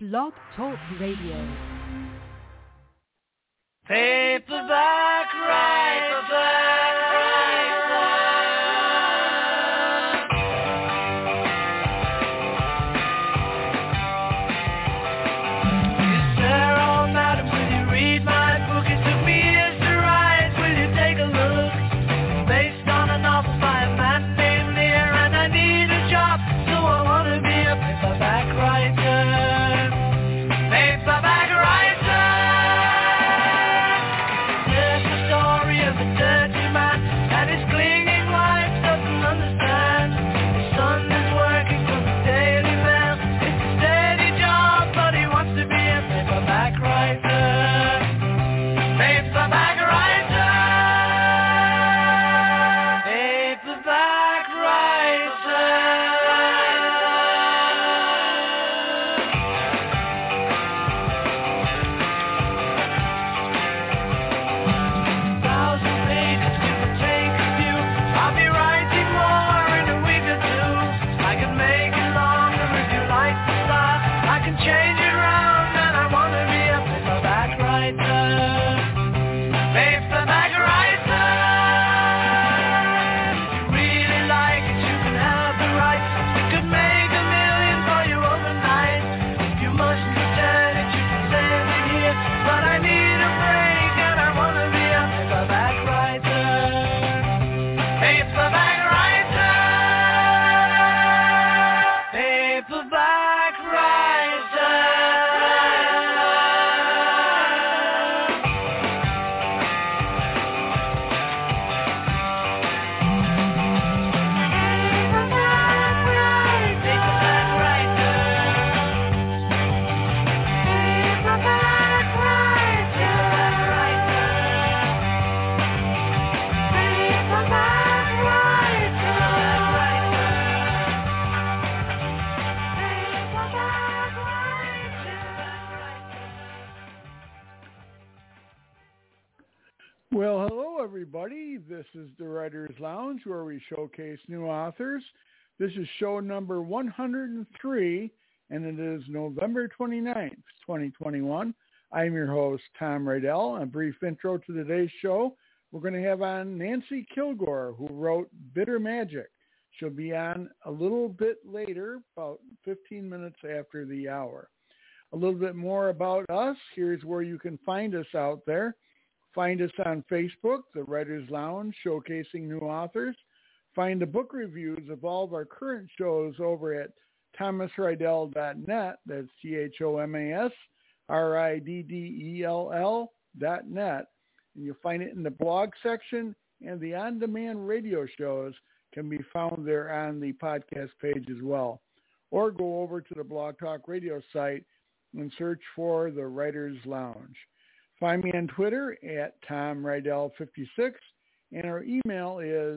Blog Talk Radio. Paperback Writer. Well, hello, everybody. This is the Writer's Lounge, where we showcase new authors. This is show number 103, and it is November 29th, 2021. I'm your host, Tom Rydell. A brief intro to today's show. We're going to have on Nancy Kilgore, who wrote Bitter Magic. She'll be on a little bit later, about 15 minutes after the hour. A little bit more about us. Here's where you can find us out there. Find us on Facebook, The Writer's Lounge, showcasing new authors. Find the book reviews of all of our current shows over at thomasrydell.net. That's ThomasRiddell.net. And you'll find it in the blog section, and the on-demand radio shows can be found there on the podcast page as well. Or go over to the Blog Talk Radio site and search for The Writer's Lounge. Find me on Twitter at TomRydell56, and our email is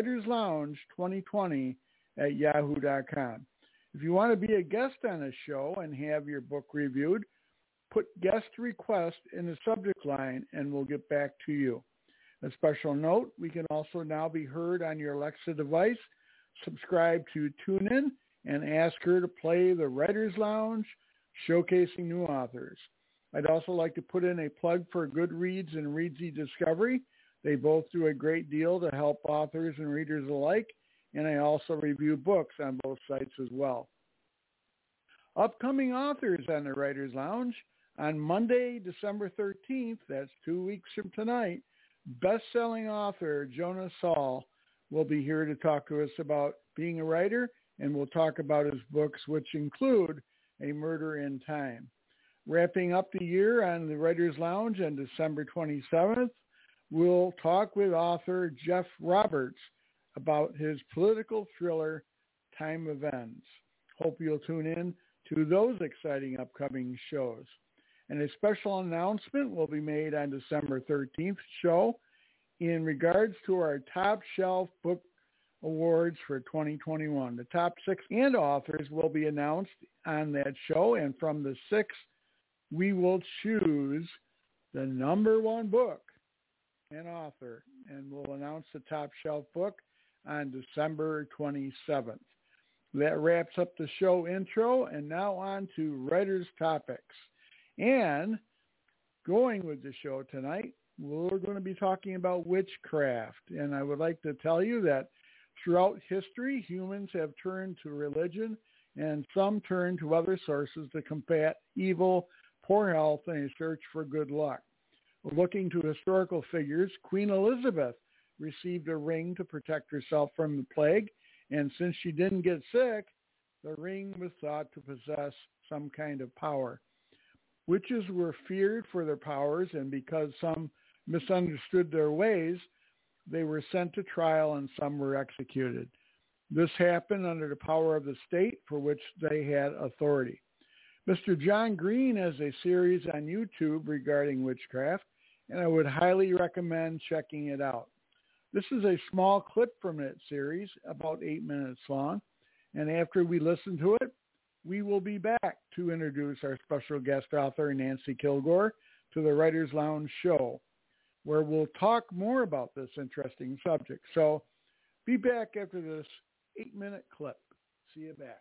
writerslounge2020@yahoo.com. If you want to be a guest on a show and have your book reviewed, put guest request in the subject line, and we'll get back to you. A special note, we can also now be heard on your Alexa device. Subscribe to TuneIn and ask her to play The Writer's Lounge, showcasing new authors. I'd also like to put in a plug for Goodreads and Readsy Discovery. They both do a great deal to help authors and readers alike, and I also review books on both sites as well. Upcoming authors on the Writer's Lounge. On Monday, December 13th, that's 2 weeks from tonight, best-selling author Jonas Saul will be here to talk to us about being a writer, and we'll talk about his books, which include A Murder in Time. Wrapping up the year on the Writer's Lounge on December 27th, we'll talk with author Jeff Roberts about his political thriller, Time of Ends. Hope you'll tune in to those exciting upcoming shows. And a special announcement will be made on December 13th show in regards to our Top Shelf Book Awards for 2021. The top 6 and authors will be announced on that show, and from the 6, we will choose the number 1 book and author, and we'll announce the top shelf book on December 27th. That wraps up the show intro, and now on to writer's topics. And going with the show tonight, we're going to be talking about witchcraft. And I would like to tell you that throughout history, humans have turned to religion, and some turn to other sources to combat evil, poor health, and a search for good luck. Looking to historical figures, Queen Elizabeth received a ring to protect herself from the plague, and since she didn't get sick, the ring was thought to possess some kind of power. Witches were feared for their powers, and because some misunderstood their ways, they were sent to trial and some were executed. This happened under the power of the state for which they had authority. Mr. John Green has a series on YouTube regarding witchcraft, and I would highly recommend checking it out. This is a small clip from that series, about 8 minutes long, and after we listen to it, we will be back to introduce our special guest author, Nancy Kilgore, to the Writers Lounge show, where we'll talk more about this interesting subject. So be back after this 8-minute clip. See you back.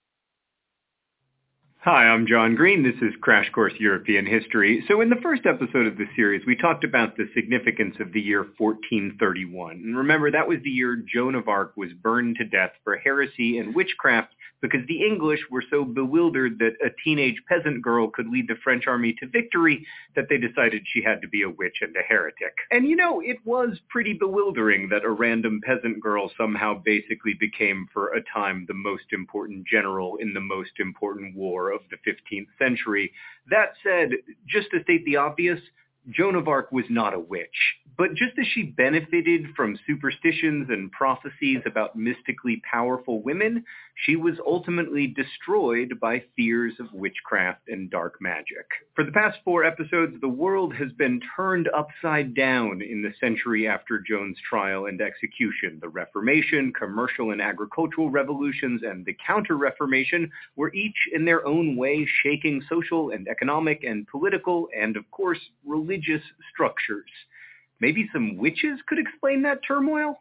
Hi, I'm John Green. This is Crash Course European History. So in the first episode of the series, we talked about the significance of the year 1431. And remember, that was the year Joan of Arc was burned to death for heresy and witchcraft because the English were so bewildered that a teenage peasant girl could lead the French army to victory that they decided she had to be a witch and a heretic. And you know, it was pretty bewildering that a random peasant girl somehow basically became for a time the most important general in the most important war of the 15th century. That said, just to state the obvious, Joan of Arc was not a witch. But just as she benefited from superstitions and prophecies about mystically powerful women, she was ultimately destroyed by fears of witchcraft and dark magic. For the past 4 episodes, the world has been turned upside down in the century after Joan's trial and execution. The Reformation, commercial and agricultural revolutions, and the Counter-Reformation were each in their own way shaking social and economic and political and, of course, religious structures. Maybe some witches could explain that turmoil?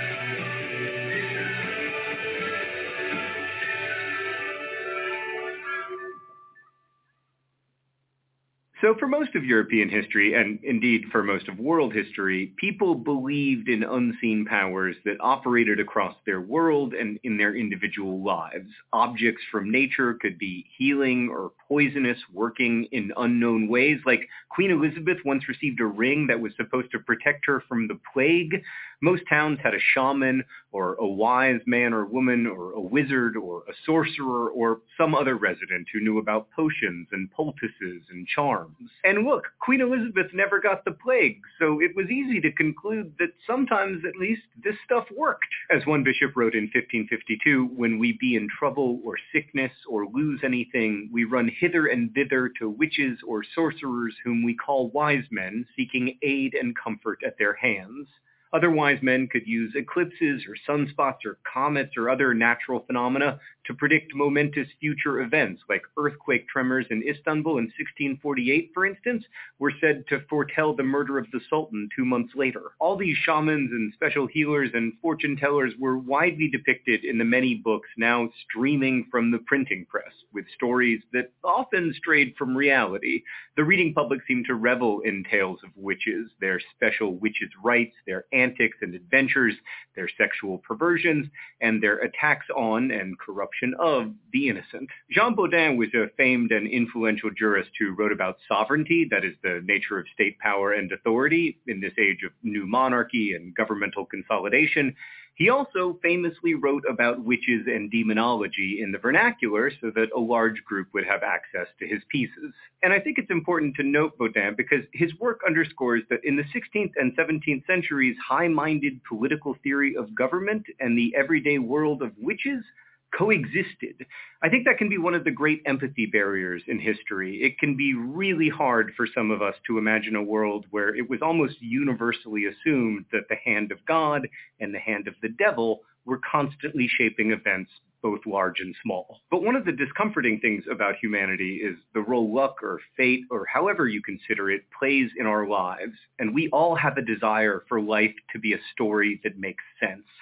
So for most of European history, and indeed for most of world history, people believed in unseen powers that operated across their world and in their individual lives. Objects from nature could be healing or poisonous, working in unknown ways. Like Queen Elizabeth once received a ring that was supposed to protect her from the plague. Most towns had a shaman or a wise man or woman or a wizard or a sorcerer or some other resident who knew about potions and poultices and charms. And look, Queen Elizabeth never got the plague, so it was easy to conclude that sometimes at least this stuff worked. As one bishop wrote in 1552, when we be in trouble or sickness or lose anything, we run hither and thither to witches or sorcerers whom we call wise men, seeking aid and comfort at their hands. Other wise men could use eclipses or sunspots or comets or other natural phenomena to predict momentous future events, like earthquake tremors in Istanbul in 1648, for instance, were said to foretell the murder of the Sultan 2 months later. All these shamans and special healers and fortune tellers were widely depicted in the many books now streaming from the printing press, with stories that often strayed from reality. The reading public seemed to revel in tales of witches, their special witches' rites, their antics and adventures, their sexual perversions, and their attacks on and corruption of the innocent. Jean Bodin was a famed and influential jurist who wrote about sovereignty, that is the nature of state power and authority, in this age of new monarchy and governmental consolidation. He also famously wrote about witches and demonology in the vernacular so that a large group would have access to his pieces. And I think it's important to note Bodin because his work underscores that in the 16th and 17th centuries, high-minded political theory of government and the everyday world of witches coexisted. I think that can be one of the great empathy barriers in history. It can be really hard for some of us to imagine a world where it was almost universally assumed that the hand of God and the hand of the devil were constantly shaping events both large and small. But one of the discomforting things about humanity is the role luck or fate, or however you consider it, plays in our lives. And we all have a desire for life to be a story that makes sense.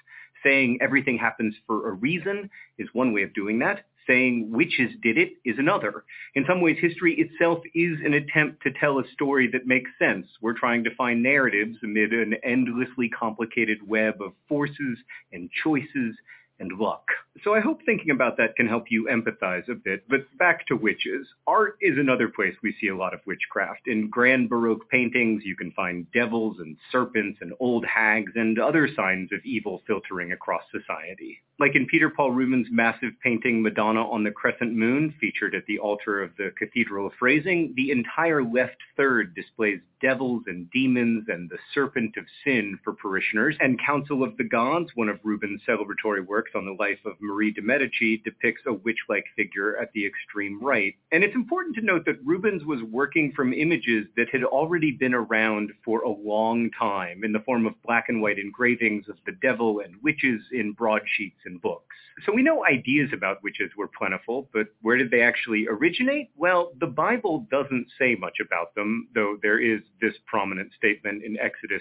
Saying everything happens for a reason is one way of doing that. Saying witches did it is another. In some ways, history itself is an attempt to tell a story that makes sense. We're trying to find narratives amid an endlessly complicated web of forces and choices and luck. So I hope thinking about that can help you empathize a bit. But back to witches. Art is another place we see a lot of witchcraft. In grand Baroque paintings, you can find devils and serpents and old hags and other signs of evil filtering across society. Like in Peter Paul Rubens' massive painting Madonna on the Crescent Moon, featured at the altar of the Cathedral of Freising, the entire left third displays devils and demons and the serpent of sin for parishioners, and Council of the Gods, one of Rubens' celebratory works on the life of Marie de Medici, depicts a witch-like figure at the extreme right. And it's important to note that Rubens was working from images that had already been around for a long time in the form of black and white engravings of the devil and witches in broadsheets and books. So we know ideas about witches were plentiful, but where did they actually originate? Well, the Bible doesn't say much about them, though there is this prominent statement in Exodus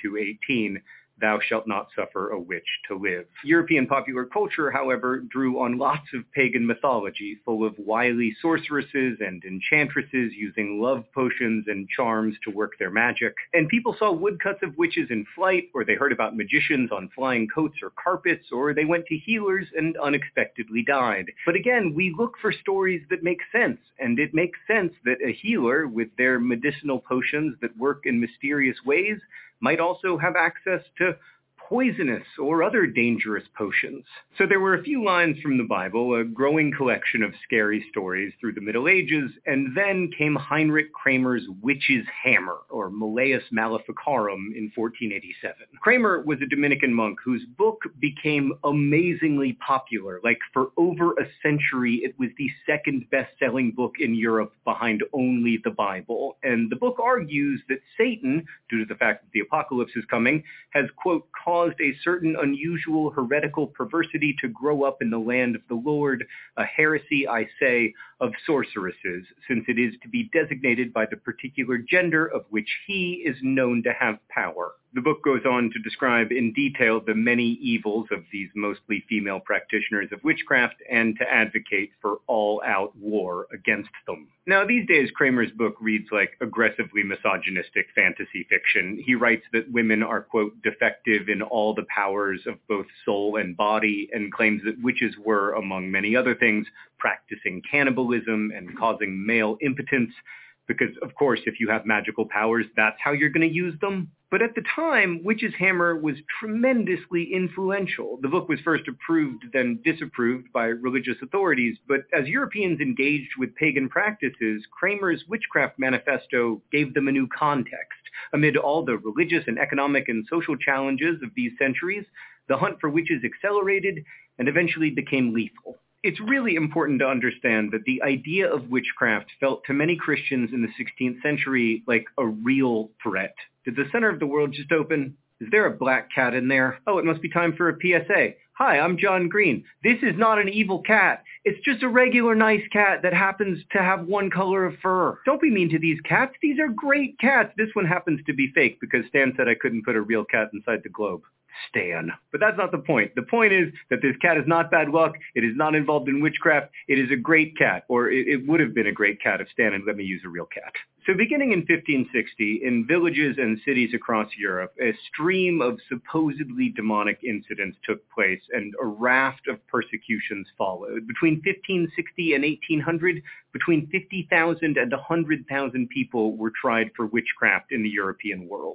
22:18, "Thou shalt not suffer a witch to live." European popular culture, however, drew on lots of pagan mythology, full of wily sorceresses and enchantresses using love potions and charms to work their magic. And people saw woodcuts of witches in flight, or they heard about magicians on flying coats or carpets, or they went to healers and unexpectedly died. But again, we look for stories that make sense, and it makes sense that a healer, with their medicinal potions that work in mysterious ways, might also have access to poisonous or other dangerous potions. So there were a few lines from the Bible, a growing collection of scary stories through the Middle Ages, and then came Heinrich Kramer's Witch's Hammer, or Malleus Maleficarum, in 1487. Kramer was a Dominican monk whose book became amazingly popular. Like, for over a century, it was the second best-selling book in Europe behind only the Bible. And the book argues that Satan, due to the fact that the apocalypse is coming, has, quote, caused a certain unusual heretical perversity to grow up in the land of the Lord, a heresy, I say, of sorceresses, since it is to be designated by the particular gender of which he is known to have power. The book goes on to describe in detail the many evils of these mostly female practitioners of witchcraft and to advocate for all-out war against them. Now, these days, Kramer's book reads like aggressively misogynistic fantasy fiction. He writes that women are, quote, defective in all the powers of both soul and body, and claims that witches were, among many other things, practicing cannibalism and causing male impotence. Because, of course, if you have magical powers, that's how you're going to use them. But at the time, Witch's Hammer was tremendously influential. The book was first approved, then disapproved by religious authorities. But as Europeans engaged with pagan practices, Kramer's Witchcraft Manifesto gave them a new context. Amid all the religious and economic and social challenges of these centuries, the hunt for witches accelerated and eventually became lethal. It's really important to understand that the idea of witchcraft felt to many Christians in the 16th century like a real threat. Did the center of the world just open? Is there a black cat in there? Oh, it must be time for a PSA. Hi, I'm John Green. This is not an evil cat. It's just a regular nice cat that happens to have one color of fur. Don't be mean to these cats. These are great cats. This one happens to be fake because Stan said I couldn't put a real cat inside the globe. Stan. But that's not the point. The point is that this cat is not bad luck. It is not involved in witchcraft. It is a great cat, or it would have been a great cat if Stan had let me use a real cat. So beginning in 1560, in villages and cities across Europe, a stream of supposedly demonic incidents took place and a raft of persecutions followed. Between 1560 and 1800, between 50,000 and 100,000 people were tried for witchcraft in the European world.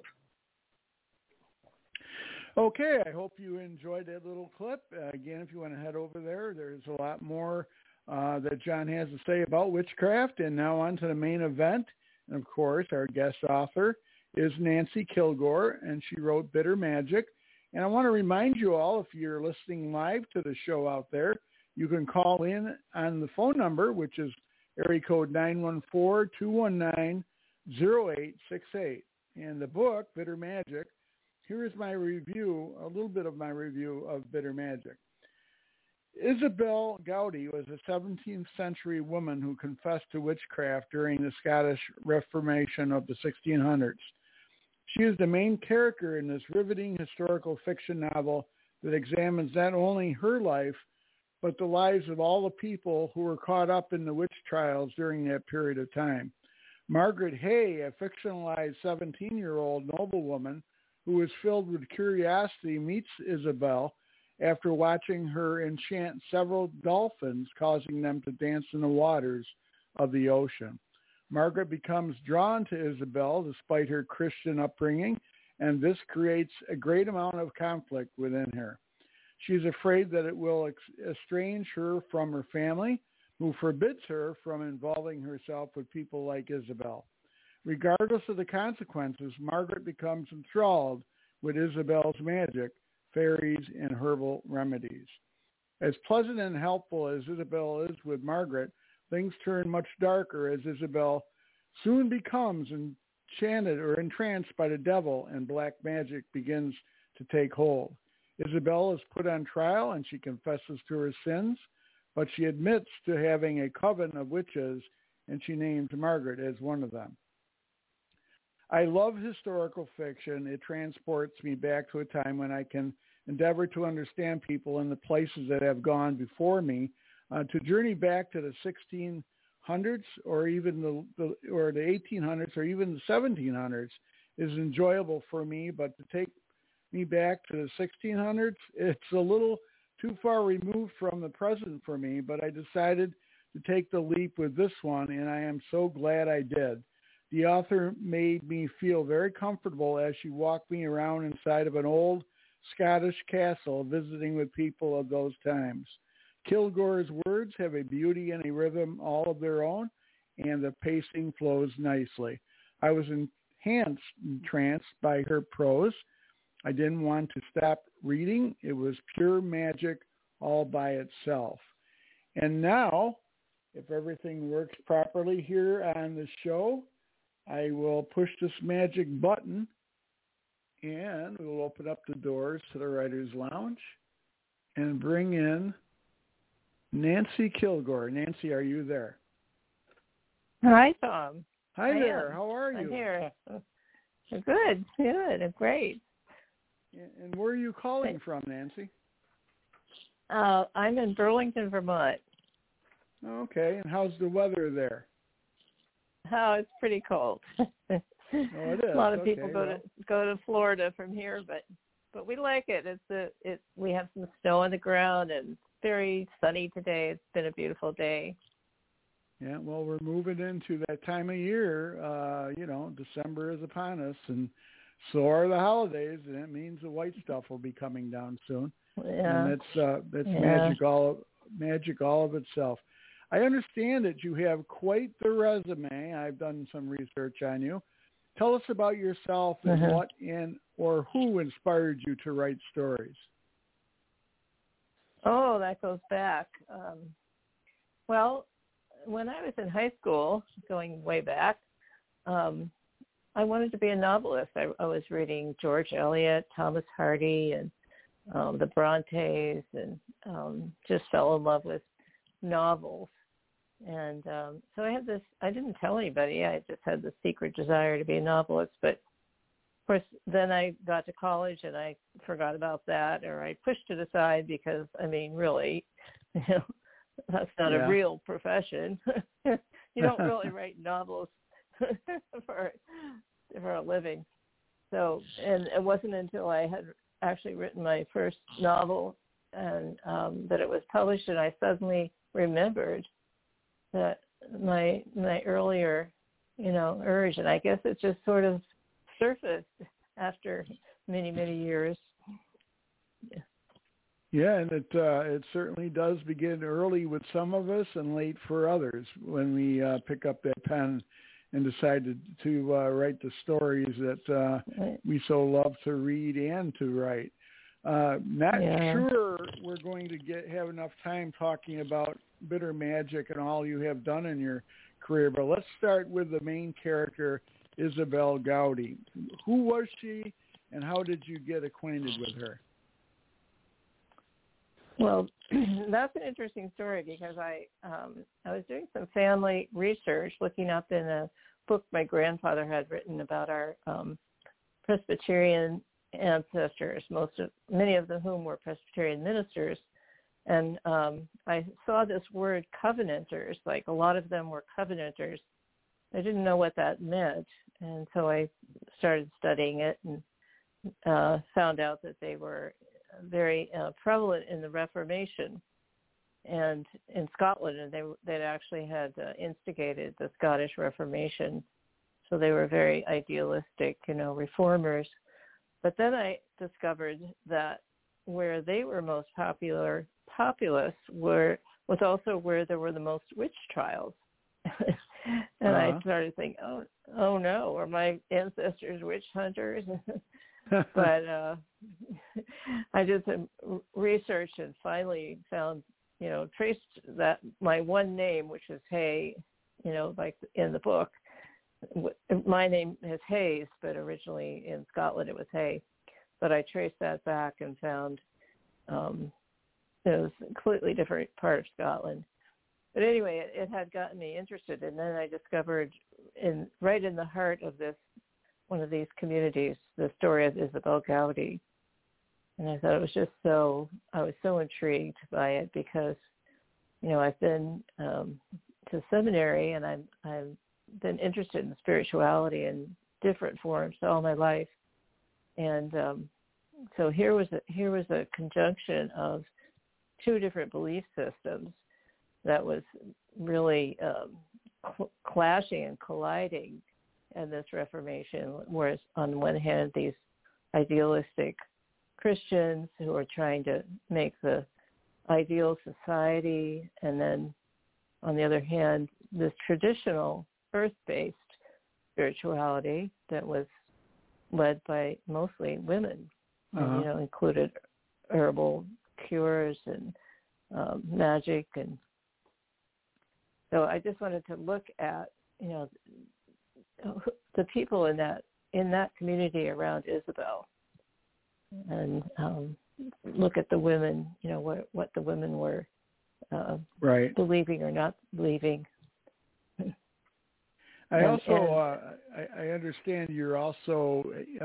Okay, I hope you enjoyed that little clip. Again, if you want to head over there, there's a lot more that John has to say about witchcraft. And now on to the main event. And, of course, our guest author is Nancy Kilgore, and she wrote Bitter Magic. And I want to remind you all, if you're listening live to the show out there, you can call in on the phone number, which is area code 914-219-0868. And the book, Bitter Magic, here is my review, a little bit of my review of Bitter Magic. Isabel Gowdy was a 17th century woman who confessed to witchcraft during the Scottish Reformation of the 1600s. She is the main character in this riveting historical fiction novel, that examines not only her life, but the lives of all the people who were caught up in the witch trials during that period of time. Margaret Hay, a fictionalized 17-year-old noblewoman who is filled with curiosity, meets Isabel after watching her enchant several dolphins, causing them to dance in the waters of the ocean. Margaret becomes drawn to Isabel despite her Christian upbringing, and this creates a great amount of conflict within her. She's afraid that it will estrange her from her family, who forbids her from involving herself with people like Isabel. Regardless of the consequences, Margaret becomes enthralled with Isabel's magic, fairies, and herbal remedies. As pleasant and helpful as Isabel is with Margaret, things turn much darker as Isabel soon becomes enchanted or entranced by the devil, and black magic begins to take hold. Isabel is put on trial and she confesses to her sins, but she admits to having a coven of witches, and she names Margaret as one of them. I love historical fiction. It transports me back to a time when I can endeavor to understand people and the places that have gone before me. To journey back to the 1600s or even the 1800s or even the 1700s is enjoyable for me, but to take me back to the 1600s, it's a little too far removed from the present for me, but I decided to take the leap with this one, and I am so glad I did. The author made me feel very comfortable as she walked me around inside of an old Scottish castle, visiting with people of those times. Kilgore's words have a beauty and a rhythm all of their own, and the pacing flows nicely. I was entranced by her prose. I didn't want to stop reading. It was pure magic all by itself. And now, if everything works properly here on the show, I will push this magic button and we'll open up the doors to the Writer's Lounge and bring in Nancy Kilgore. Nancy, are you there? Hi, Tom. Hi there. How are you? I'm here. Good. Great. And where are you calling from, Nancy? I'm in Burlington, Vermont. Okay. And how's the weather there? Oh, it's pretty cold. Oh, it is. A lot of people go to Florida from here, but we like it. We have some snow on the ground and it's very sunny today. It's been a beautiful day. Yeah, well, we're moving into that time of year. December is upon us, and so are the holidays, and it means the white stuff will be coming down soon. Yeah. And that's magic all of itself. I understand that you have quite the resume. I've done some research on you. Tell us about yourself and what or who inspired you to write stories. Oh, that goes back. Well, when I was in high school, going way back, I wanted to be a novelist. I was reading George Eliot, Thomas Hardy, and the Brontes, and just fell in love with novels. And so I had this, I didn't tell anybody, I just had this secret desire to be a novelist. But of course, then I got to college and I forgot about that, or I pushed it aside because, really, that's not a real profession. You don't really write novels for a living. So, and it wasn't until I had actually written my first novel and that it was published, and I suddenly remembered that my earlier, urge, and I guess it just sort of surfaced after many, many years. Yeah, and it certainly does begin early with some of us and late for others when we pick up that pen and decide to write the stories that we so love to read and to write. Not sure we're going to have enough time talking about Bitter Magic and all you have done in your career, but let's start with the main character, Isabel Gowdy. Who was she, and how did you get acquainted with her? Well, that's an interesting story because I was doing some family research, looking up in a book my grandfather had written about our Presbyterian ancestors, many of them whom were Presbyterian ministers. And I saw this word covenanters, like a lot of them were covenanters. I didn't know what that meant. And so I started studying it and found out that they were very prevalent in the Reformation and in Scotland, and they actually had instigated the Scottish Reformation. So they were very idealistic, reformers. But then I discovered that where they were most populous was also where there were the most witch trials. And I started thinking, oh no, are my ancestors witch hunters? But I did some research and finally found, traced that my one name, which is Hay, like in the book. My name is Hayes, but originally in Scotland it was Hay. But I traced that back and found it was a completely different part of Scotland. But anyway, it had gotten me interested, and then I discovered right in the heart of one of these communities, the story of Isabel Gowdy. And I thought I was so intrigued by it because, I've been to seminary and I've been interested in spirituality in different forms all my life. And so here was a conjunction of two different belief systems that was really clashing and colliding in this Reformation, whereas on one hand, these idealistic Christians who are trying to make the ideal society, and then on the other hand, this traditional earth-based spirituality that was led by mostly women, and, included herbal cures and magic. And so I just wanted to look at, the people in that community around Isabel, and look at the women, what the women were believing or not believing. I understand you're also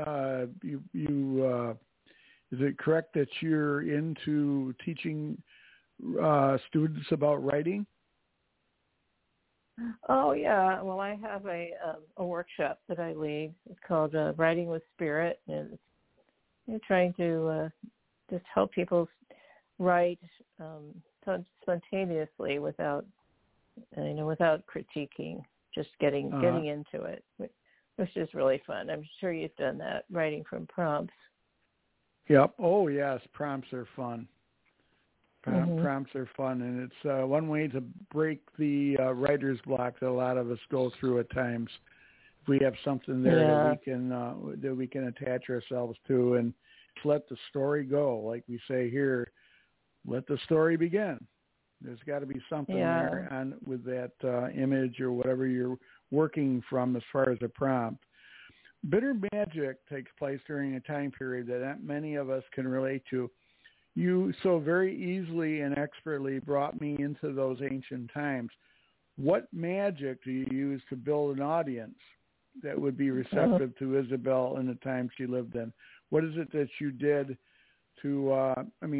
is it correct that you're into teaching students about writing? Oh yeah, well I have a workshop that I lead. It's called Writing with Spirit, and it's trying to just help people write spontaneously without critiquing, just getting into it, which is really fun. I'm sure you've done that, writing from prompts. Yep. Oh yes, prompts are fun. Prompts are fun, and it's one way to break the writer's block that a lot of us go through at times. If we have something there that we can attach ourselves to, and let the story go, like we say here, let the story begin. There's got to be something there with that image or whatever you're working from as far as a prompt. Bitter magic takes place during a time period that not many of us can relate to. You so very easily and expertly brought me into those ancient times. What magic do you use to build an audience that would be receptive to Isabel in the time she lived in? What is it that you did to,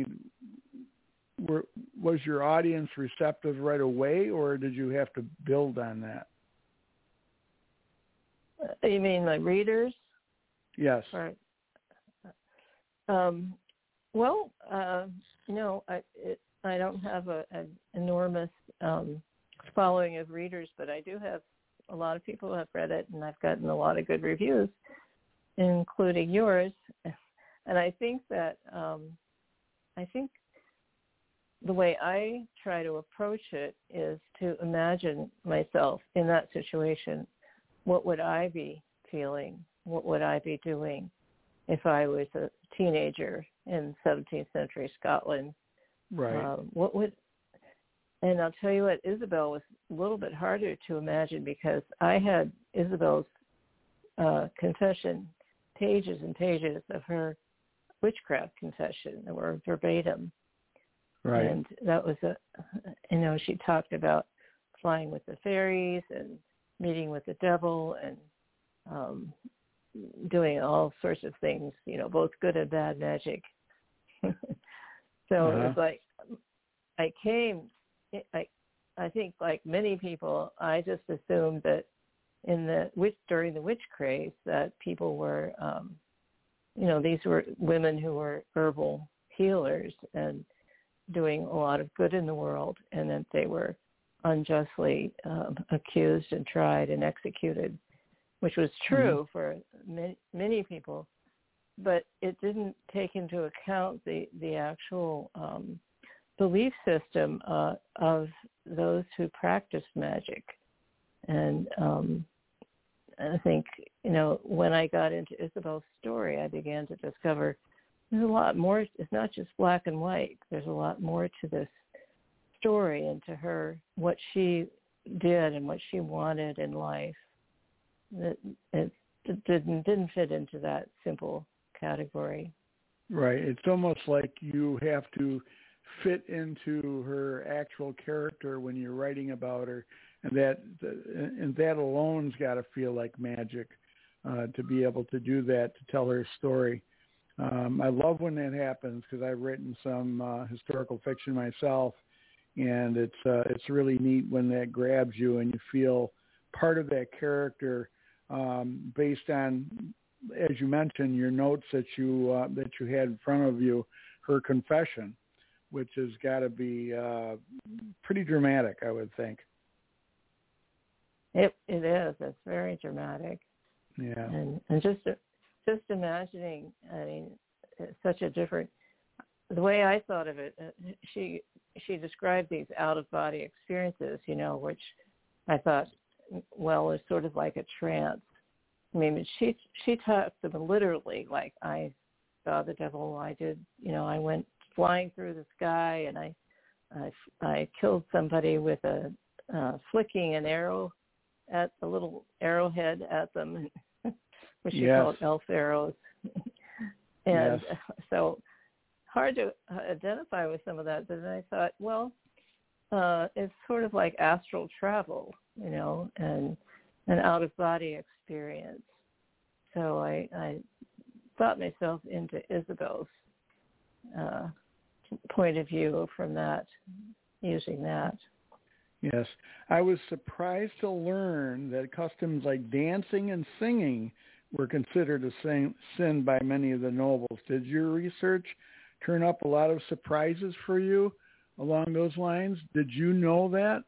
was your audience receptive right away, or did you have to build on that? You mean like readers? Yes. Right. I don't have an enormous following of readers, but I do have a lot of people who have read it, and I've gotten a lot of good reviews, including yours. And I think that the way I try to approach it is to imagine myself in that situation. What would I be feeling? What would I be doing if I was a teenager in 17th century Scotland? Right. And I'll tell you what, Isabel was a little bit harder to imagine because I had Isabel's confession, pages and pages of her witchcraft confession that were verbatim. Right. And that was she talked about flying with the fairies and meeting with the devil and doing all sorts of things, both good and bad magic. So it was like I think like many people, I just assumed that during the witch craze that people were, these were women who were herbal healers and doing a lot of good in the world, and that they were unjustly accused and tried and executed, which was true for many people, but it didn't take into account the actual belief system of those who practiced magic. And I think, when I got into Isabel's story, I began to discover there's a lot more. It's not just black and white. There's a lot more to this story and to her, what she did and what she wanted in life. That it didn't fit into that simple category. Right. It's almost like you have to fit into her actual character when you're writing about her, and that alone's got to feel like magic to be able to do that, to tell her story. I love when that happens because I've written some historical fiction myself, and it's really neat when that grabs you and you feel part of that character based on, as you mentioned, your notes that you had in front of you, her confession, which has got to be pretty dramatic, I would think. It is. It's very dramatic. Yeah. And just imagining, I mean, it's such a different. The way I thought of it, she described these out-of-body experiences, which I thought, well, is sort of like a trance. I mean, she talked them literally, like I saw the devil. I did, I went flying through the sky, and I killed somebody with flicking an arrow at a little arrowhead at them, which she called elf arrows. And so hard to identify with some of that, but then I thought, well, it's sort of like astral travel, and an out-of-body experience. So I thought myself into Isabel's point of view from that, using that. Yes. I was surprised to learn that customs like dancing and singing were considered a sin by many of the nobles. Did your research turn up a lot of surprises for you along those lines? Did you know that?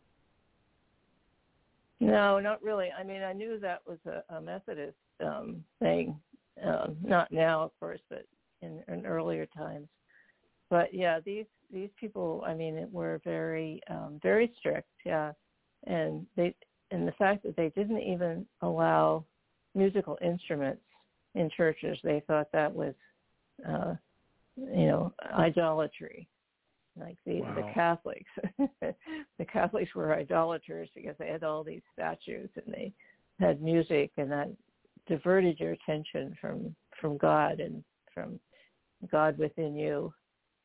No, not really. I mean, I knew that was a Methodist thing. Not now, of course, but in earlier times. But yeah, these people, I mean, were very very strict. Yeah, and the fact that they didn't even allow musical instruments in churches, they thought that was idolatry. Like the Catholics. The Catholics were idolaters because they had all these statues and they had music, and that diverted your attention from God and from God within you.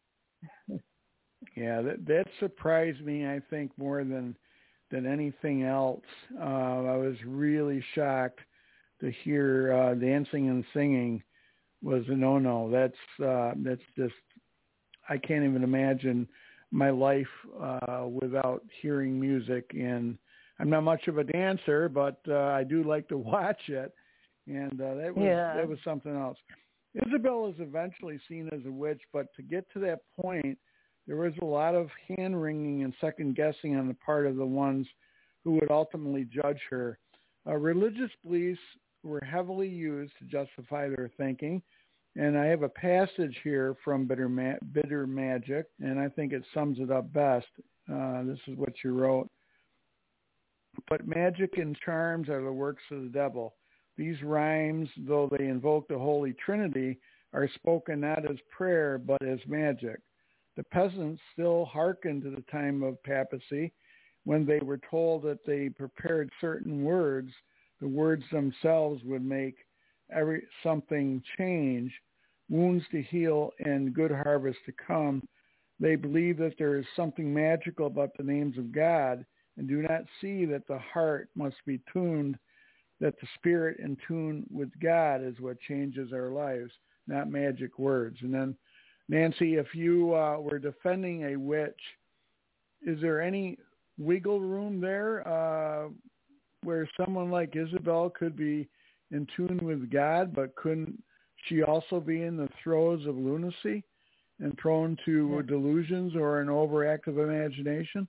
Yeah, that surprised me, I think, more than anything else. I was really shocked to hear dancing and singing was a no-no. That's just, I can't even imagine my life without hearing music. And I'm not much of a dancer, but I do like to watch it. And that was something else. Isabel is eventually seen as a witch, but to get to that point, there was a lot of hand-wringing and second-guessing on the part of the ones who would ultimately judge her. Religious beliefs were heavily used to justify their thinking. And I have a passage here from Bitter Magic, and I think it sums it up best. This is what you wrote. But magic and charms are the works of the devil. These rhymes, though they invoke the Holy Trinity, are spoken not as prayer, but as magic. The peasants still hearken to the time of papacy when they were told that they prepared certain words. The words themselves would make something change, wounds to heal, and good harvest to come. They believe that there is something magical about the names of God and do not see that the heart must be tuned that the spirit in tune with God is what changes our lives, not magic words. And then, Nancy, if you were defending a witch, is there any wiggle room there where someone like Isabel could be in tune with God, but couldn't she also be in the throes of lunacy and prone to delusions or an overactive imagination?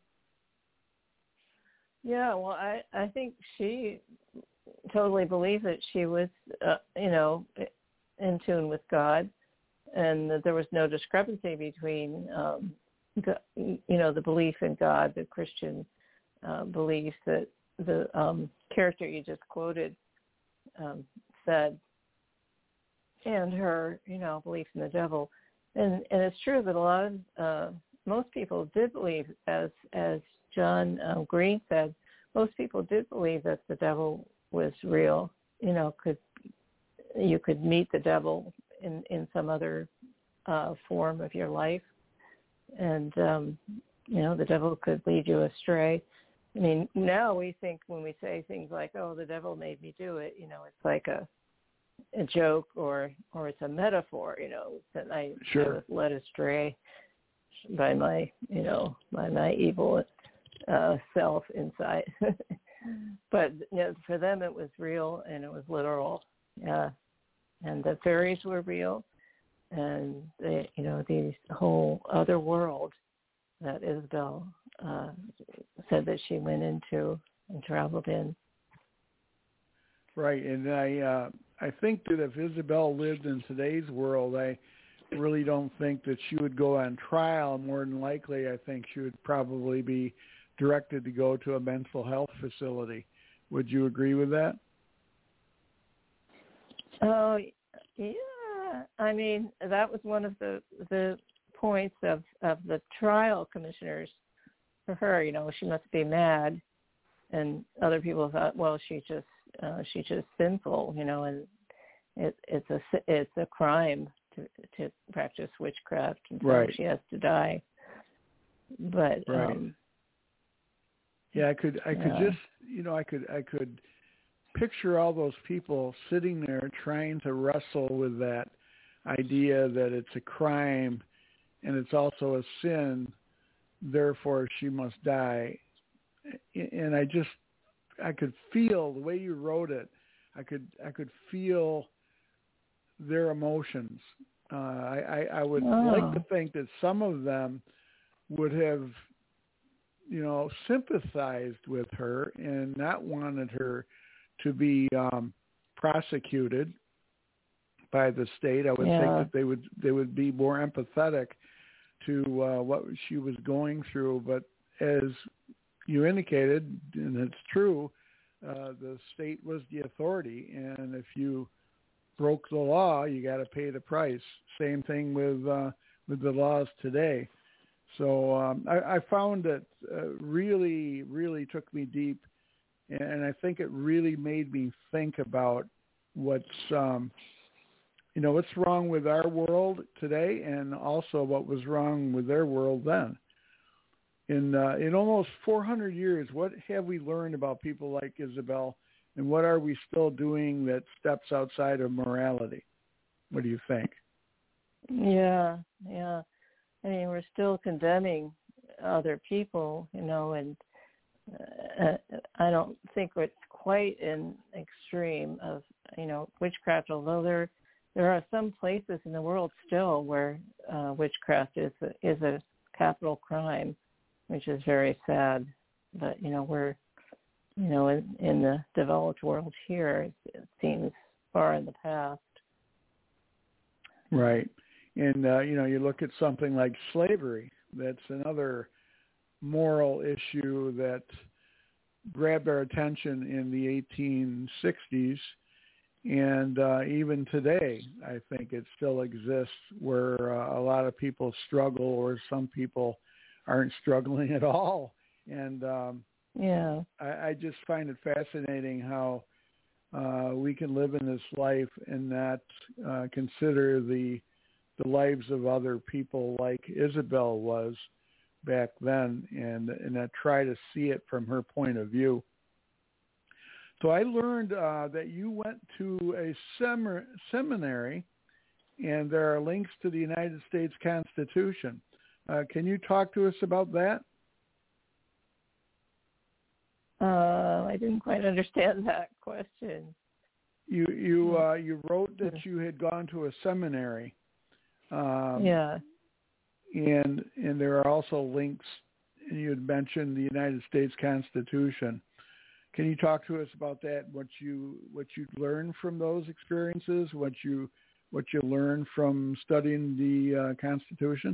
Yeah, well, I think she totally believed that she was, in tune with God, and that there was no discrepancy between, the belief in God, the Christian belief that the character you just quoted said, and her, belief in the devil. And it's true that a lot of, most people did believe, as John Green said, most people did believe that the devil was real. You could meet the devil in some other form of your life. And, the devil could lead you astray. I mean, now we think when we say things like, oh, the devil made me do it, it's like a joke or it's a metaphor, that I was led astray by my, by my evil self inside. But for them it was real and it was literal. And the fairies were real, and these whole other world that Isabel said that she went into and traveled in. Right, and I think that if Isabel lived in today's world, I really don't think that she would go on trial. More than likely, I think she would probably be directed to go to a mental health facility. Would you agree with that? Oh, yeah. I mean, that was one of the points of the trial commissioners for her. She must be mad, and other people thought, well, she's just sinful, and it's a crime to practice witchcraft, and so she has to die. But I could picture all those people sitting there trying to wrestle with that idea that it's a crime and it's also a sin, therefore she must die. And I could feel the way you wrote it. I could feel their emotions. I would like to think that some of them would have, sympathized with her and not wanted her to be prosecuted by the state. I would think that they would be more empathetic to what she was going through. But as you indicated, and it's true, the state was the authority, and if you broke the law, you got to pay the price. Same thing with the laws today. So I found it really, really took me deep, and I think it really made me think about what's wrong with our world today, and also what was wrong with their world then. In almost 400 years, what have we learned about people like Isabel, and what are we still doing that steps outside of morality? What do you think? Yeah. I mean, we're still condemning other people, and I don't think it's quite an extreme of, witchcraft, although there are some places in the world still where witchcraft is a capital crime, which is very sad. But, we're, in the developed world here, it seems far in the past. Right. And, you look at something like slavery. That's another moral issue that grabbed our attention in the 1860s. And even today, I think it still exists where a lot of people struggle, or some people aren't struggling at all. And I just find it fascinating how we can live in this life and not consider the lives of other people like Isabel was back then, and try to see it from her point of view. So I learned that you went to a seminary, and there are links to the United States Constitution. Can you talk to us about that? I didn't quite understand that question. You wrote that you had gone to a seminary. Yeah. And there are also links, and you had mentioned the United States Constitution. Can you talk to us about that? What you learned from those experiences? What you learned from studying the Constitution?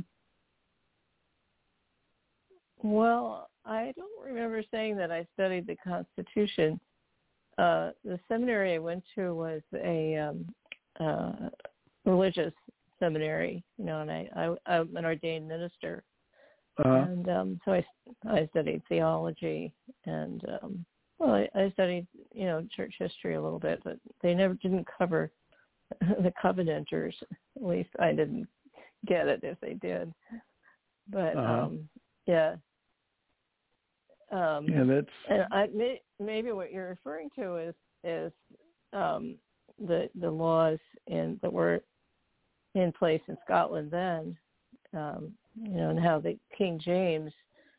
Well, I don't remember saying that I studied the Constitution. The seminary I went to was a religious seminary, and I'm an ordained minister, and so I studied theology, and I studied church history a little bit, but they didn't cover the Covenanters. At least I didn't get it if they did. But that's and maybe what you're referring to is the laws that were in place in Scotland then, and how the King James,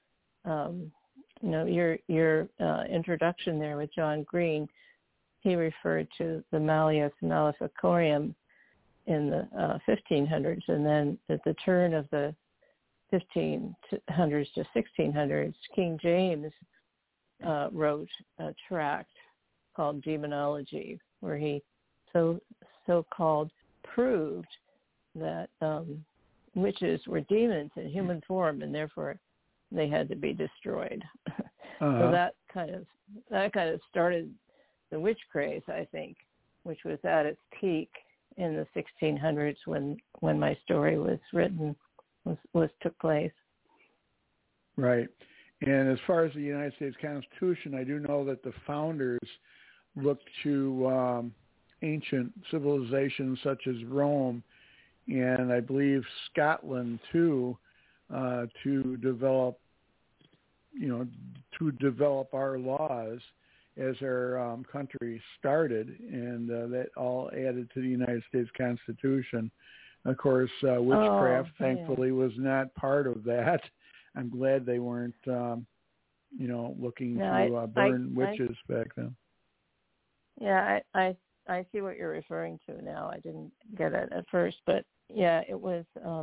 your introduction there with John Green, he referred to the Malleus Maleficarum in the 1500s, and then at the turn of the 1500s to 1600s, King James wrote a tract called Demonology, where he so-called proved that witches were demons in human form, and therefore they had to be destroyed. So that kind of started the witch craze, I think, which was at its peak in the 1600s when my story was written, took place. Right. And as far as the United States Constitution, I do know that the founders looked to ancient civilizations such as Rome and I believe Scotland too, to develop our laws as our country started, and that all added to the United States Constitution. Of course, witchcraft, thankfully, was not part of that. I'm glad they weren't, looking to burn witches back then. Yeah, I see what you're referring to now. I didn't get it at first, but yeah, it was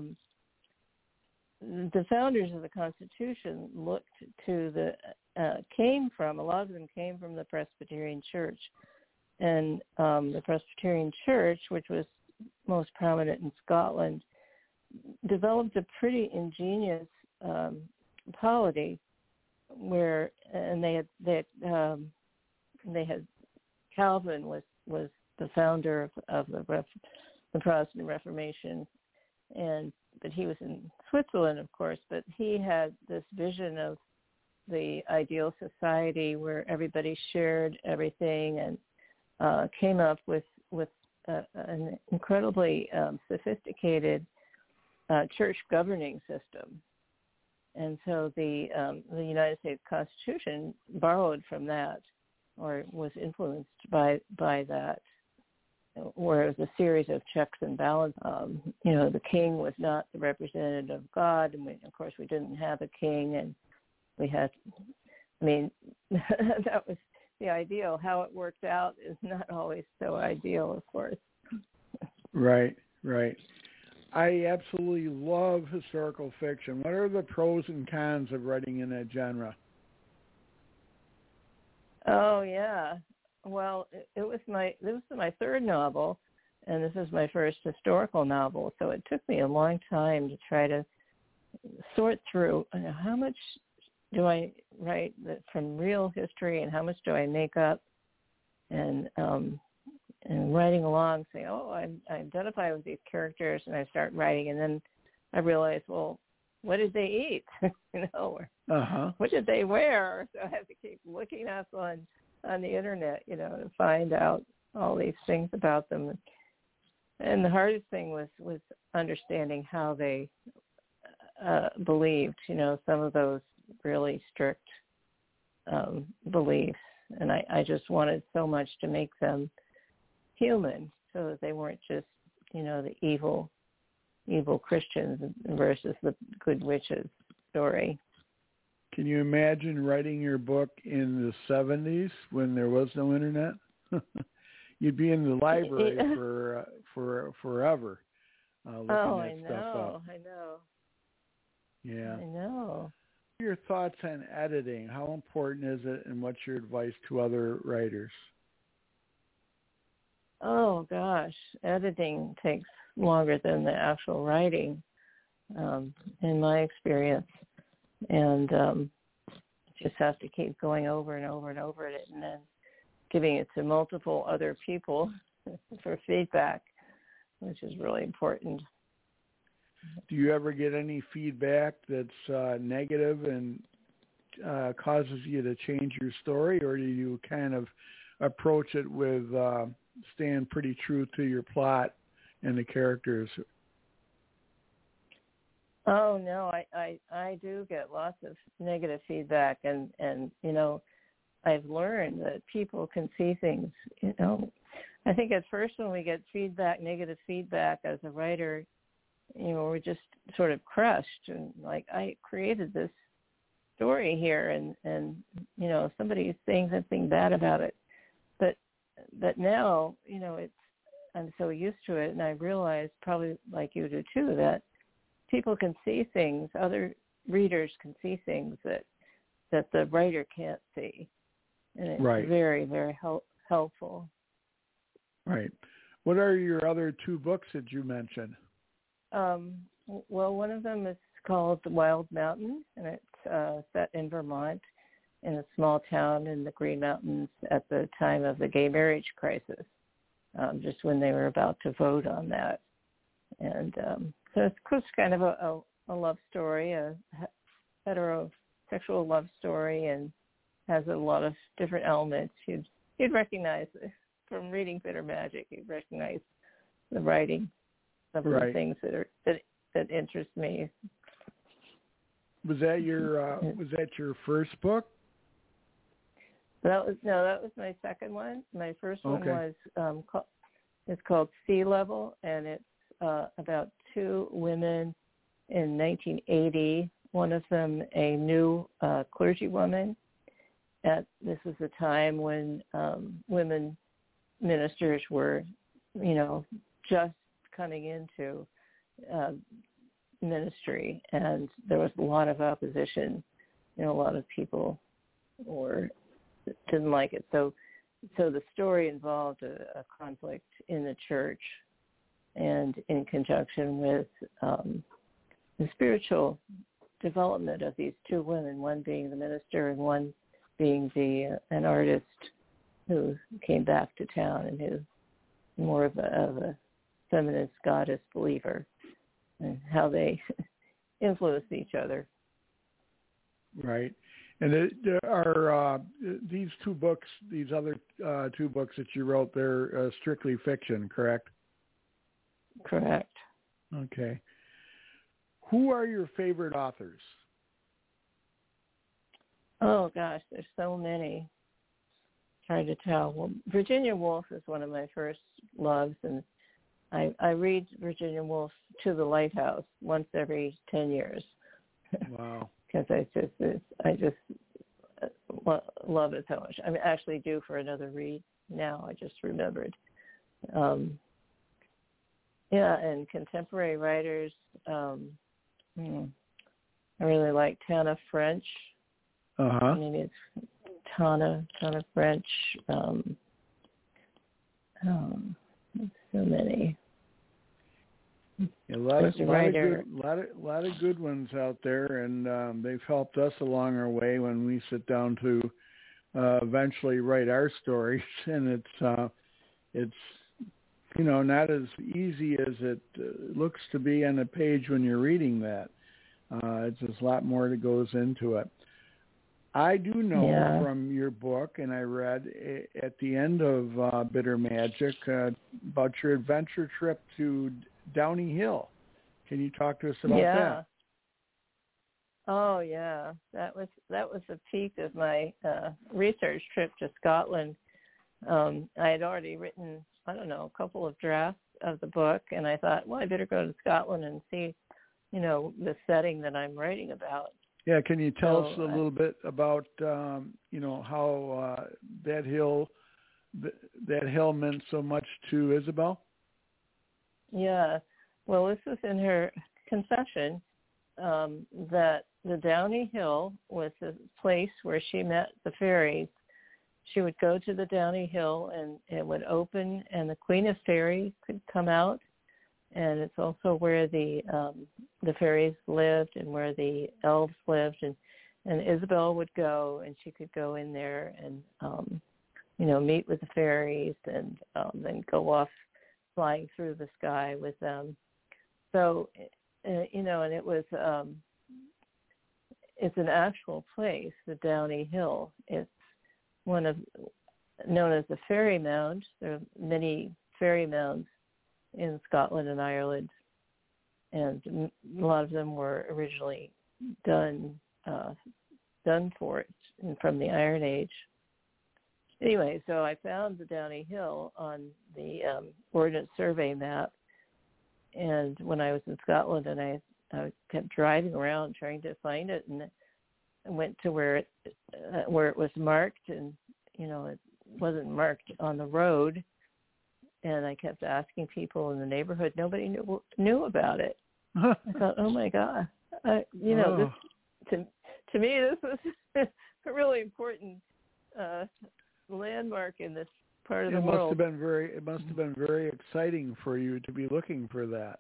the founders of the Constitution looked to a lot of them came from the Presbyterian Church, and the Presbyterian Church, which was most prominent in Scotland, developed a pretty ingenious polity where, and they had Calvin was the founder of the Protestant Reformation, but he was in Switzerland, of course, but he had this vision of the ideal society where everybody shared everything, and came up with an incredibly sophisticated church governing system. And so the United States Constitution borrowed from that, or was influenced by that, where it was a series of checks and balances. The king was not the representative of God, and of course we didn't have a king, and we had, that was the ideal. How it worked out is not always so ideal, of course. Right. I absolutely love historical fiction. What are the pros and cons of writing in that genre? Oh yeah. Well, this was my third novel, and this is my first historical novel. So it took me a long time to try to sort through how much do I write from real history and how much do I make up, and writing along, saying, I identify with these characters, and I start writing, and then I realize, well, what did they eat? Or what did they wear? So I have to keep looking up on the internet, to find out all these things about them. And the hardest thing was understanding how they believed, some of those really strict beliefs. And I just wanted so much to make them human so that they weren't just, the evil Christians versus the good witches story. Can you imagine writing your book in the 70s when there was no internet? You'd be in the library for forever looking at stuff up. I know. Yeah. I know. What are your thoughts on editing? How important is it, and what's your advice to other writers? Oh, gosh. Editing takes longer than the actual writing, in my experience. And just have to keep going over and over and over it, and then giving it to multiple other people for feedback, which is really important. Do you ever get any feedback that's negative and causes you to change your story, or do you kind of approach it with staying pretty true to your plot and the characters? Oh, no, I do get lots of negative feedback, and I've learned that people can see things, I think at first when we get feedback, negative feedback as a writer, we're just sort of crushed, and like, I created this story here, and somebody is saying something bad about it, but now, I'm so used to it, and I realize, probably like you do too, that people can see things, other readers can see things that the writer can't see. And it's very, very helpful. Right. What are your other two books that you mentioned? Well, one of them is called The Wild Mountain, and it's set in Vermont, in a small town in the Green Mountains at the time of the gay marriage crisis, just when they were about to vote on that. And so it's kind of a love story, a heterosexual love story, and has a lot of different elements. You'd recognize from reading Bitter Magic. You'd recognize the writing, some of the things that interest me. Was that your first book? That was my second one. My first one was it's called Sea Level, and it's about two women in 1980. One of them a new clergywoman. This was a time when women ministers were, just coming into ministry, and there was a lot of opposition. A lot of people didn't like it. So the story involved a conflict in the church, and in conjunction with the spiritual development of these two women, one being the minister and one being an artist who came back to town and who's more of a feminist goddess believer, and how they influenced each other. Right. And there are these two books, these other two books that you wrote, they're strictly fiction, correct? Correct. Okay. Who are your favorite authors? Oh, gosh, there's so many. Hard to tell. Well, Virginia Woolf is one of my first loves, and I read Virginia Woolf To the Lighthouse once every 10 years. Wow. Because I just love it so much. I'm actually due for another read now. I just remembered. And contemporary writers, I really like Tana French. I mean, it's Tana French. So many. A lot of good ones out there, and they've helped us along our way when we sit down to eventually write our stories. And it's not as easy as it looks to be on a page when you're reading that. It's just a lot more that goes into it. I do know from your book, and I read at the end of Bitter Magic about your adventure trip to Downey Hill. Can you talk to us about that? Oh yeah, that was the peak of my research trip to Scotland. I had already written, I don't know, a couple of drafts of the book, and I thought, well, I better go to Scotland and see, the setting that I'm writing about. Yeah, can you tell us a little bit about, how that hill meant so much to Isabel? Yeah, well, this was in her confession, that the Downy Hill was the place where she met the fairies. She would go to the Downy Hill, and it would open, and the Queen of Fairies could come out. And it's also where the fairies lived and where the elves lived. And Isabel would go, and she could go in there and, meet with the fairies and then go off flying through the sky with them. So, and it was, it's an actual place, the Downy Hill. It's known as the Fairy Mound. There are many fairy mounds in Scotland and Ireland, and a lot of them were originally done for it from the Iron Age. Anyway, so I found the Downy Hill on the Ordnance Survey map, and when I was in Scotland, and I kept driving around trying to find it, and I went to where it was marked, and it wasn't marked on the road. And I kept asking people in the neighborhood. Nobody knew about it. I thought, oh my God, this to me this was a really important landmark in this part of the world. It must have been very exciting for you to be looking for that.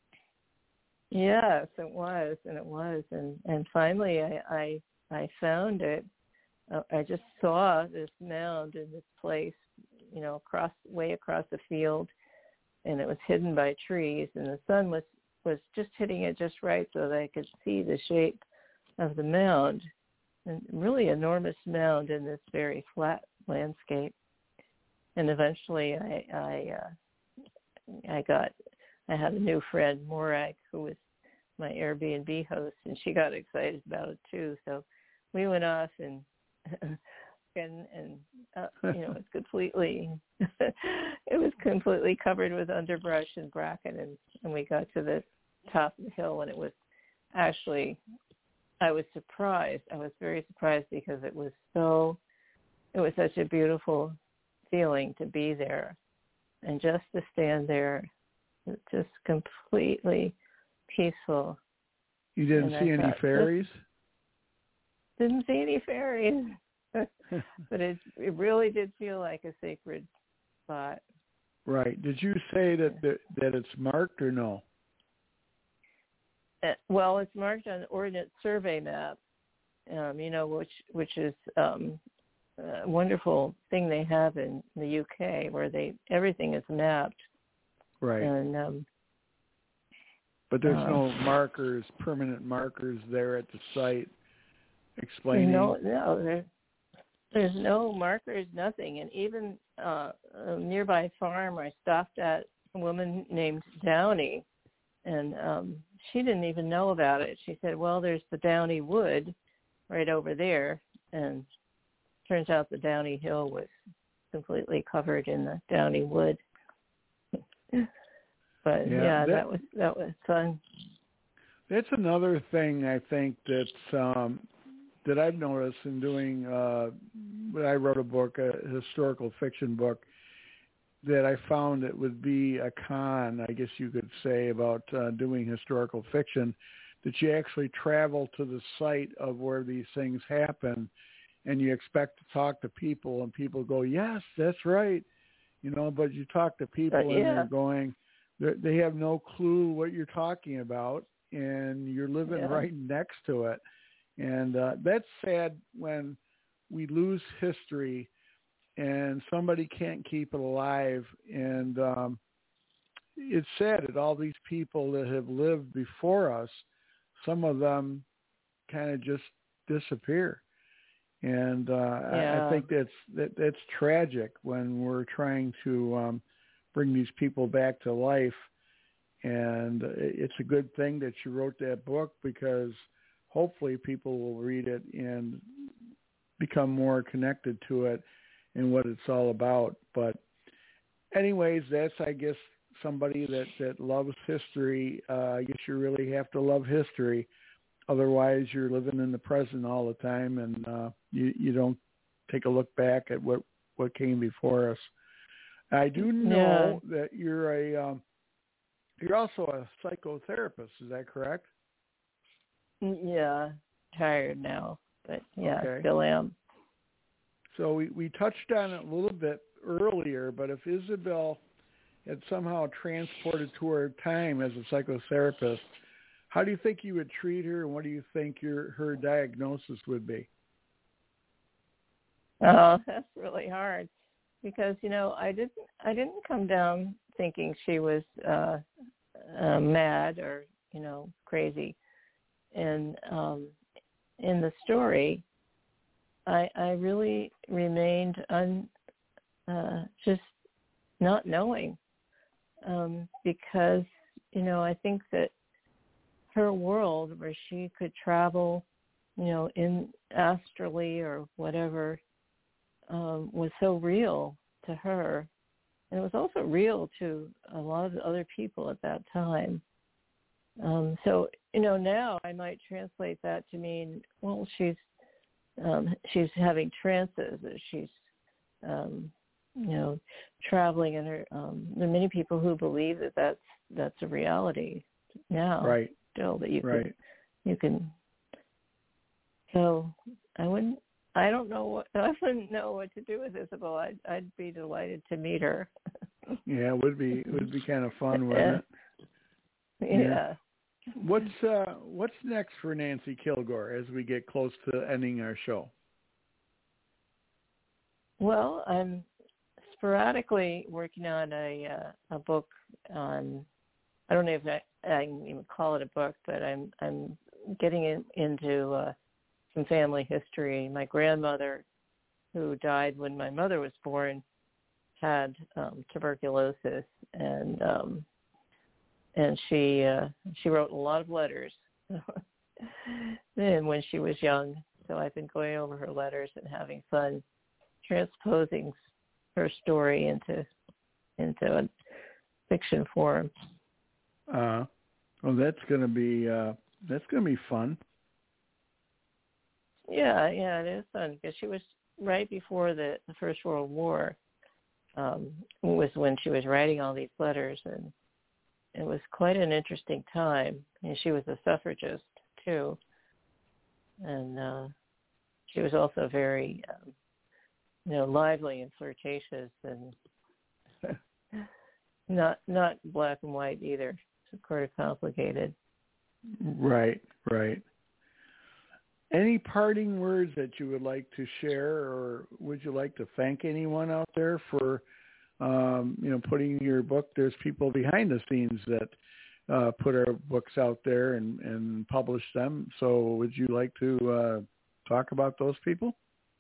Yes, it was, and finally I found it. I just saw this mound in this place, way across the field, and it was hidden by trees, and the sun was just hitting it just right so that I could see the shape of the mound, and really enormous mound in this very flat landscape. And eventually I had a new friend, Morag, who was my Airbnb host, and she got excited about it too. So we went off and it was completely covered with underbrush and bracken, and we got to the top of the hill, and it was actually, I was surprised. I was very surprised because it was such a beautiful feeling to be there, and just to stand there, just completely peaceful. You didn't see any fairies? Didn't see any fairies. But it really did feel like a sacred spot. Right. Did you say that it's marked or no? Well, it's marked on the Ordnance Survey map, which is a wonderful thing they have in the UK, where everything is mapped. Right. And but there's no permanent markers there at the site explaining. No, there's no markers, nothing. And even a nearby farm, I stopped at a woman named Downy, and she didn't even know about it. She said, well, there's the Downy Wood right over there. And turns out the Downy Hill was completely covered in the Downy Wood. But that was fun. That's another thing I think that I've noticed in doing, I wrote a book, a historical fiction book, that I found it would be a con, I guess you could say, about doing historical fiction, that you actually travel to the site of where these things happen, and you expect to talk to people, and people go, yes, that's right, but you talk to people and they're going, they have no clue what you're talking about, and you're living right next to it. And that's sad when we lose history and somebody can't keep it alive. And it's sad that all these people that have lived before us, some of them kind of just disappear. And I think that's tragic when we're trying to bring these people back to life. And it's a good thing that you wrote that book, because hopefully people will read it and become more connected to it and what it's all about. But anyways, that's, I guess, somebody that loves history. I guess you really have to love history. Otherwise, you're living in the present all the time, and you don't take a look back at what came before us. I do know that you're also a psychotherapist. Is that correct? Yeah, tired now, but yeah, okay. Still am. So we touched on it a little bit earlier, but if Isabel had somehow transported to her time as a psychotherapist, how do you think you would treat her, and what do you think her diagnosis would be? Oh, that's really hard, because I didn't come down thinking she was mad or crazy, and in the story, I really remained just not knowing, because I think that her world where she could travel, in astrally or whatever, was so real to her, and it was also real to a lot of the other people at that time. So now I might translate that to mean, well, she's having trances, or she's traveling in her. There are many people who believe that that's a reality now. Right. Still, that you can. So I wouldn't know what to do with Isabel. I'd be delighted to meet her. Yeah, it would be kind of fun, wouldn't it? Yeah. What's next for Nancy Kilgore as we get close to ending our show? Well, I'm sporadically working on a book on. I don't know if I can even call it a book, but I'm getting into some family history. My grandmother, who died when my mother was born, had tuberculosis, and she wrote a lot of letters and when she was young. So I've been going over her letters and having fun transposing her story into a fiction form. Well, that's going to be fun. Yeah, it is fun, because she was right before the First World War. Was when she was writing all these letters, and it was quite an interesting time. And she was a suffragist too, and she was also very, lively and flirtatious, and not black and white either. It's sort of complicated. Right. Any parting words that you would like to share, or would you like to thank anyone out there for, putting your book? There's people behind the scenes that put our books out there and publish them. So would you like to talk about those people?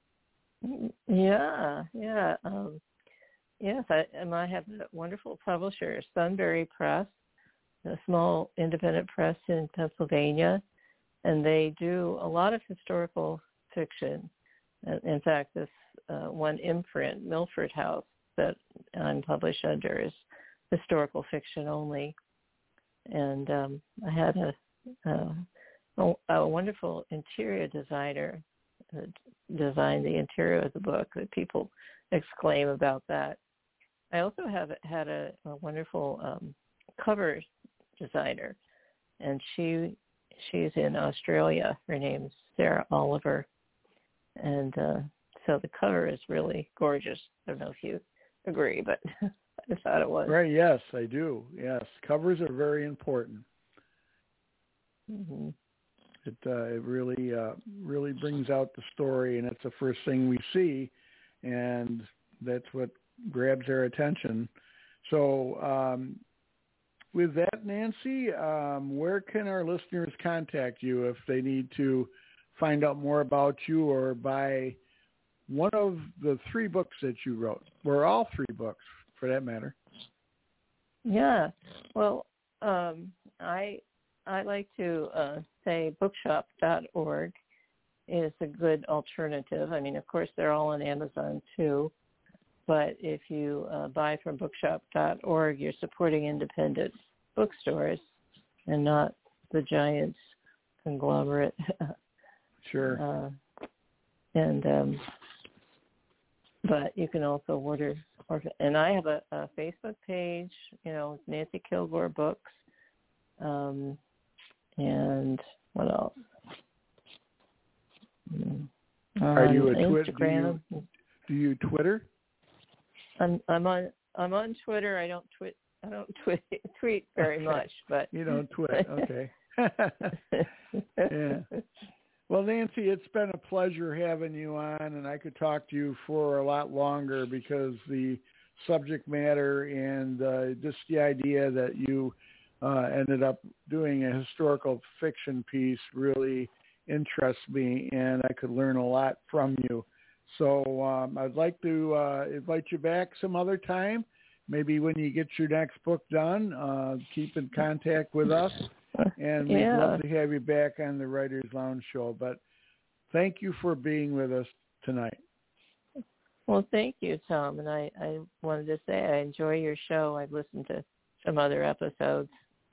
Yeah. Yes, I have a wonderful publisher, Sunbury Press, a small independent press in Pennsylvania. And they do a lot of historical fiction. In fact, this one imprint, Milford House, that I'm published under is historical fiction only. And I had a wonderful interior designer design the interior of the book that people exclaim about that. I also have had a wonderful cover designer, and she's in Australia. Her name's Sarah Oliver. And so the cover is really gorgeous. I don't know if you agree, but I thought it was. Right, yes, I do. Yes, covers are very important. Mm-hmm. It really brings out the story, and it's the first thing we see, and that's what grabs our attention. So with that, Nancy, where can our listeners contact you if they need to find out more about you or buy one of the 3 books that you wrote, or all 3 books for that matter? Yeah. Well, I I like to say bookshop.org is a good alternative. I mean, of course, they're all on Amazon too. But if you buy from bookshop.org, you're supporting independent bookstores and not the giant conglomerate. Sure. But you can also order, and I have a Facebook page, Nancy Kilgore Books. And what else? Are you a Instagram? Do you Twitter? I'm on Twitter. I don't tweet very much, but you don't tweet. Okay. Yeah. Well, Nancy, it's been a pleasure having you on, and I could talk to you for a lot longer because the subject matter and just the idea that you ended up doing a historical fiction piece really interests me, and I could learn a lot from you. So I'd like to invite you back some other time, maybe when you get your next book done. Keep in contact with us, and we'd love to have you back on the Writers Lounge show. But thank you for being with us tonight. Well, thank you, Tom. And I wanted to say I enjoy your show. I've listened to some other episodes.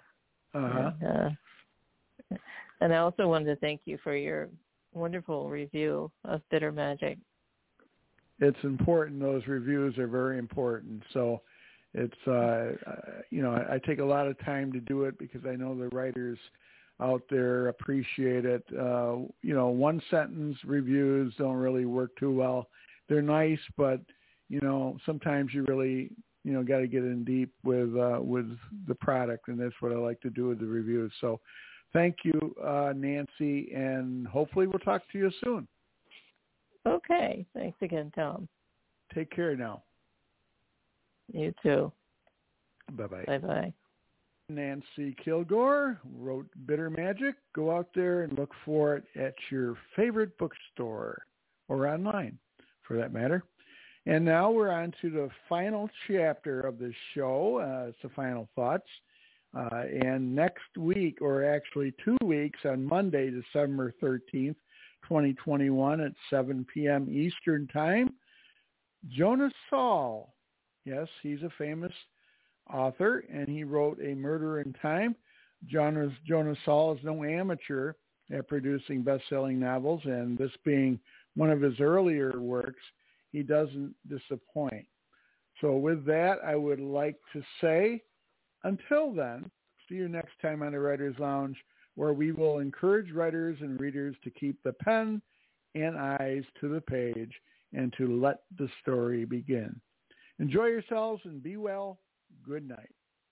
And I also wanted to thank you for your wonderful review of Bitter Magic. It's important. Those reviews are very important. So it's, I take a lot of time to do it because I know the writers out there appreciate it. One sentence reviews don't really work too well. They're nice, but, sometimes you really, got to get in deep with the product. And that's what I like to do with the reviews. So thank you, Nancy, and hopefully we'll talk to you soon. Okay. Thanks again, Tom. Take care now. You too. Bye-bye. Bye-bye. Nancy Kilgore wrote Bitter Magic. Go out there and look for it at your favorite bookstore or online, for that matter. And now we're on to the final chapter of the show. It's the final thoughts. And next week, or actually 2 weeks, on Monday, December 13th, 2021 at 7 p.m. Eastern Time, Jonas Saul. Yes, he's a famous author, and he wrote A Murder in Time. Jonas Saul is no amateur at producing best-selling novels, and this being one of his earlier works, he doesn't disappoint. So with that, I would like to say, until then, see you next time on the Writers Lounge, where we will encourage writers and readers to keep the pen and eyes to the page and to let the story begin. Enjoy yourselves and be well. Good night.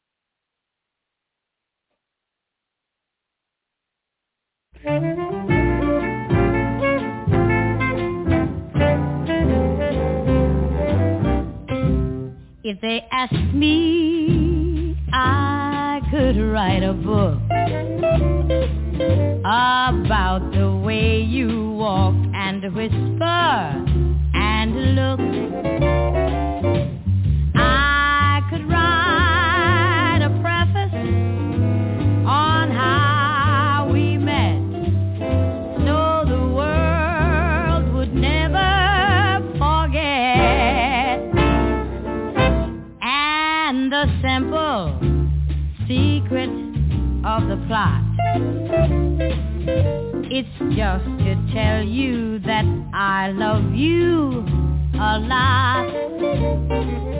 If they asked me, I could write a book about the way you walk and whisper and look. I could write a preface on how we met, so the world would never forget. And the simple secret of the plot, it's just to tell you that I love you a lot.